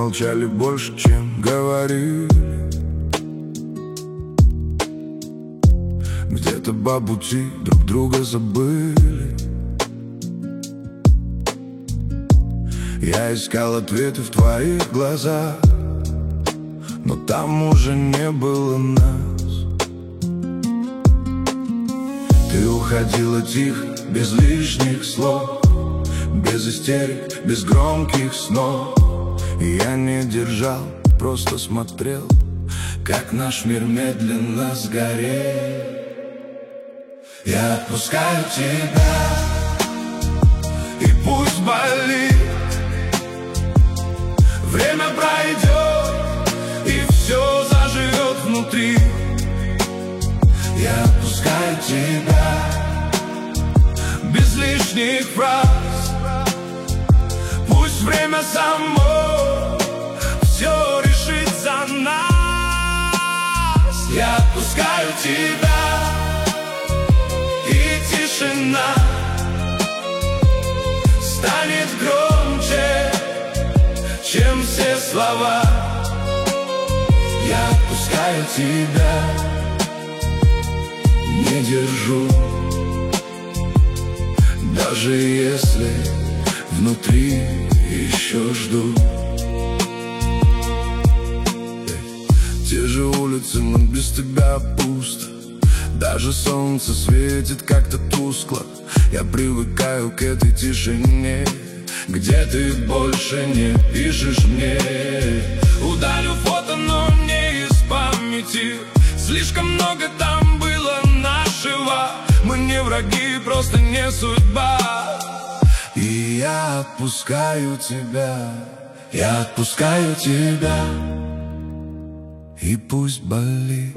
молчали больше, чем говорили. Где-то по пути друг друга забыли. Я искал ответы в твоих глазах, но там уже не было нас. Ты уходила тихо, без лишних слов, без истерик, без громких снов. И я не держал, просто смотрел, как наш мир медленно сгорел. Я отпускаю тебя, и пусть болит. Время пройдет, и все заживет внутри. Я отпускаю тебя, без лишних фраз. Пусть время само все решит за нас. Я отпускаю тебя, и тишина станет громче, чем все слова. Я отпускаю тебя, не держу, даже если внутри еще жду. Те же улицы, но без тебя пусто. Даже солнце светит как-то тускло. Я привыкаю к этой тишине, где ты больше не пишешь мне. Удалю фото, но не из памяти. Слишком много там было нашего. Мы не враги, просто не судьба. И я отпускаю тебя, я отпускаю тебя, и пусть болит.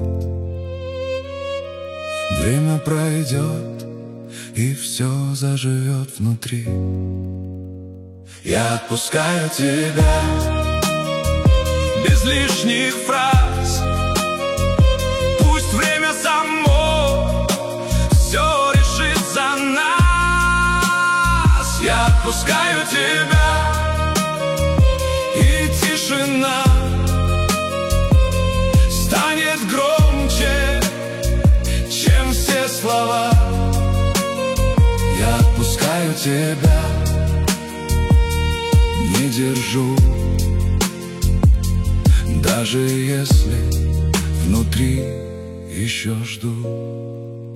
Время пройдет, и все заживет внутри. Я отпускаю тебя, без лишних фраз. Пусть время само все решит за нас. Я отпускаю тебя, и тишина станет громче, чем все слова. Я отпускаю тебя, не держу, даже если внутри еще жду.